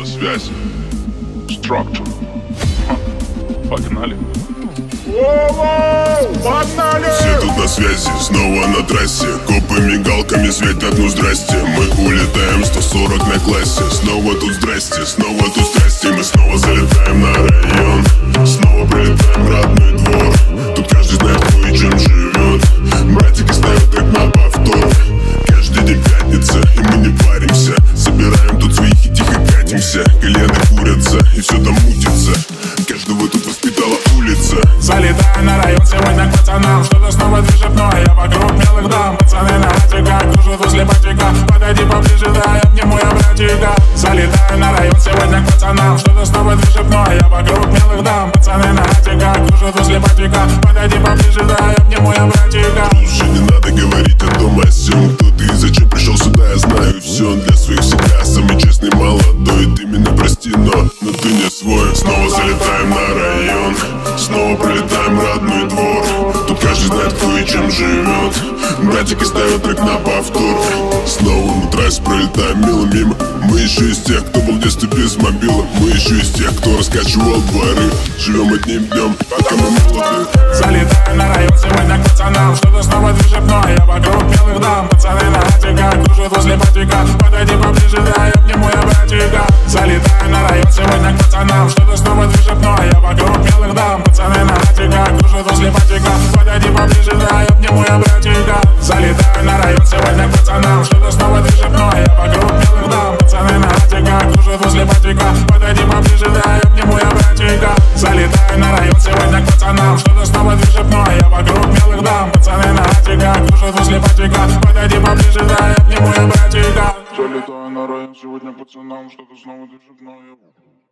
на связи. Structure. Погнали. Погнали! Все тут на связи, снова на трассе. Копы мигалками светят, ну здрасте. Мы улетаем 140 на классе. Снова тут здрасте, снова тут здрасте. Мы снова залетаем на район. Снова прилетаем в родной двор. Тут каждый знает, кто и чем живет. Братики ставят трек на повтор. Каждый день пятница, и мы не паримся. Собираем тут своих и тихо катимся. Кальяны курятся, и все там мутится. Каждого тут воспитала улица. Залетаю на район сегодня к пацанам. Что-то снова движет мной, я вокруг белых дам. Пацаны на хатиках, кружат возле батика. Подойди поближе, да, я обниму я братика. Залетаю на район сегодня к пацанам. Что-то снова движет мной, я вокруг белых дам. Пацаны на хатиках, кружат возле батика. Подойди поближе, да, я обниму я братика. Уже не надо говорить о том, о сём. Кто ты и зачем пришел сюда, я знаю все. Для своих всегда самый честный молодой. Ты меня прости, но ты не свой. Снова залетаем на район. Снова пролетаем родной двор. Тут каждый знает, кто и чем живет. Братики ставят трек на повтор. Снова на трассе пролетаем мило мимо. Мы еще из тех, кто был в детстве без мобила. Мы еще из тех, кто раскачивал дворы. Живем одним днем, пока мы молоды. Залетаю на район сегодня к пацанам. Что-то снова движет мной, я вокруг белых дам. Пацаны на хатиках, кружат возле батика. Подойди поближе, да, я обниму я братика. Залетаю на район сегодня к пацанам. Что-то снова движет мной, я вокруг белых дам. Пацаны на хатиках, кружат возле батика. Подойди поближе, да, я обниму я братика. Залетаю на район сегодня к пацанам. Что-то снова движет мной, я вокруг белых дам. Пацаны на хатиках, кружат возле батика. Подойди поближе, да, я обниму я братика. Залетаю на район сегодня к пацанам. Что-то снова движет мной, я вокруг белых дам. Пацаны на хатиках, кружат возле батика. Подойди поближе, да, я обниму я братика. Залетаю на район сегодня пацанам. Что-то снова движет мной.